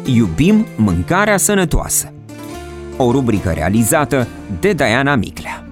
Iubim mâncarea sănătoasă. O rubrică realizată de Diana Miclea.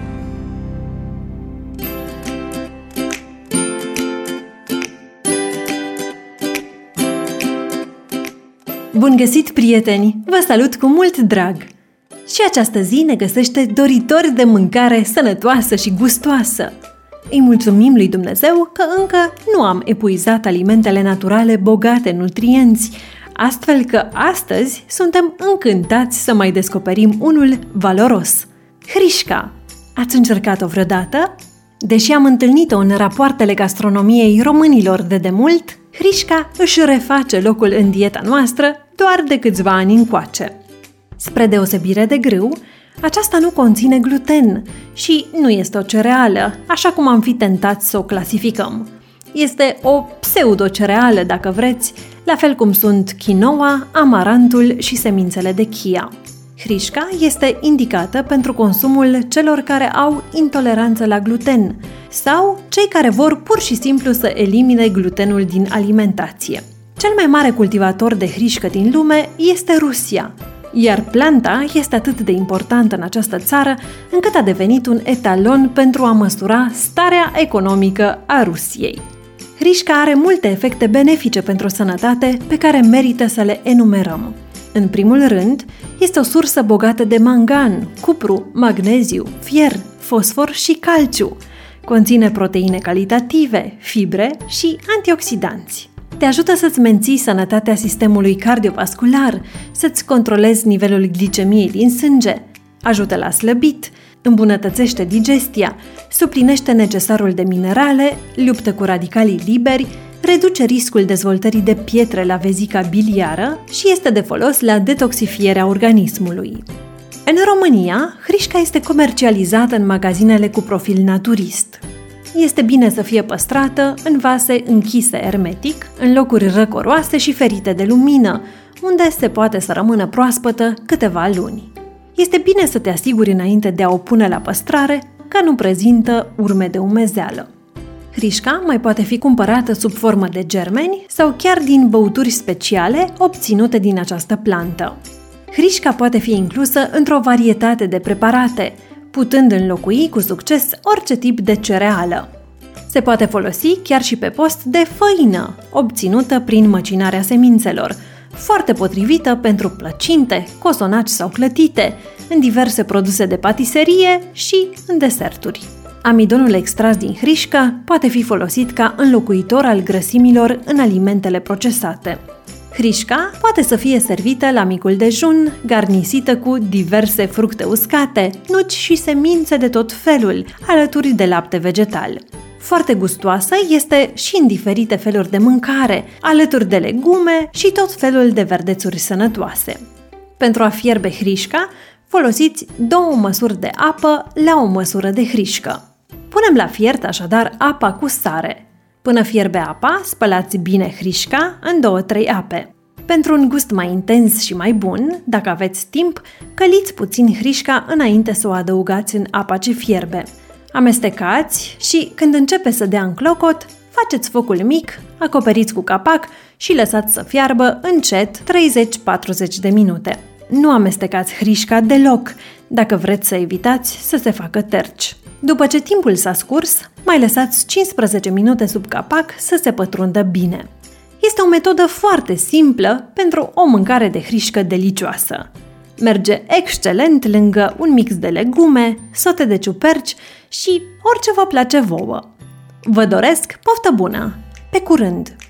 Bun găsit, prieteni! Vă salut cu mult drag! Și această zi ne găsește doritori de mâncare sănătoasă și gustoasă. Îi mulțumim lui Dumnezeu că încă nu am epuizat alimentele naturale bogate în nutrienți, astfel că astăzi suntem încântați să mai descoperim unul valoros. Hrișca! Ați încercat-o vreodată? Deși am întâlnit-o în rapoartele gastronomiei românilor de demult, hrișca își reface locul în dieta noastră doar de câțiva ani încoace. Spre deosebire de grâu, aceasta nu conține gluten și nu este o cereală, așa cum am fi tentați să o clasificăm. Este o pseudo-cereală, dacă vreți, la fel cum sunt quinoa, amarantul și semințele de chia. Hrișca este indicată pentru consumul celor care au intoleranță la gluten sau cei care vor pur și simplu să elimine glutenul din alimentație. Cel mai mare cultivator de hrișcă din lume este Rusia, iar planta este atât de importantă în această țară încât a devenit un etalon pentru a măsura starea economică a Rusiei. Hrișca are multe efecte benefice pentru sănătate pe care merită să le enumerăm. În primul rând, este o sursă bogată de mangan, cupru, magneziu, fier, fosfor și calciu. Conține proteine calitative, fibre și antioxidanți. Te ajută să-ți menții sănătatea sistemului cardiovascular, să-ți controlezi nivelul glicemiei din sânge, ajută la slăbit, îmbunătățește digestia, suplinește necesarul de minerale, luptă cu radicalii liberi, reduce riscul dezvoltării de pietre la vezica biliară și este de folos la detoxifierea organismului. În România, hrișca este comercializată în magazinele cu profil naturist. Este bine să fie păstrată în vase închise hermetic, în locuri răcoroase și ferite de lumină, unde se poate să rămână proaspătă câteva luni. Este bine să te asiguri înainte de a o pune la păstrare că nu prezintă urme de umezeală. Hrișca mai poate fi cumpărată sub formă de germeni sau chiar din băuturi speciale obținute din această plantă. Hrișca poate fi inclusă într-o varietate de preparate, putând înlocui cu succes orice tip de cereală. Se poate folosi chiar și pe post de făină, obținută prin măcinarea semințelor, foarte potrivită pentru plăcinte, cozonaci sau clătite, în diverse produse de patiserie și în deserturi. Amidonul extras din hrișcă poate fi folosit ca înlocuitor al grăsimilor în alimentele procesate. Hrișca poate să fie servită la micul dejun, garnisită cu diverse fructe uscate, nuci și semințe de tot felul, alături de lapte vegetal. Foarte gustoasă este și în diferite feluri de mâncare, alături de legume și tot felul de verdețuri sănătoase. Pentru a fierbe hrișca, folosiți 2 măsuri de apă la o măsură de hrișcă. Punem la fiert așadar apa cu sare. Până fierbe apa, spălați bine hrișca în 2-3 ape. Pentru un gust mai intens și mai bun, dacă aveți timp, căliți puțin hrișca înainte să o adăugați în apa ce fierbe. Amestecați și, când începe să dea în clocot, faceți focul mic, acoperiți cu capac și lăsați să fiarbă încet 30-40 de minute. Nu amestecați hrișca deloc, dacă vreți să evitați să se facă terci. După ce timpul s-a scurs, mai lăsați 15 minute sub capac să se pătrundă bine. Este o metodă foarte simplă pentru o mâncare de hrișcă delicioasă. Merge excelent lângă un mix de legume, sote de ciuperci și orice vă place vouă. Vă doresc poftă bună! Pe curând!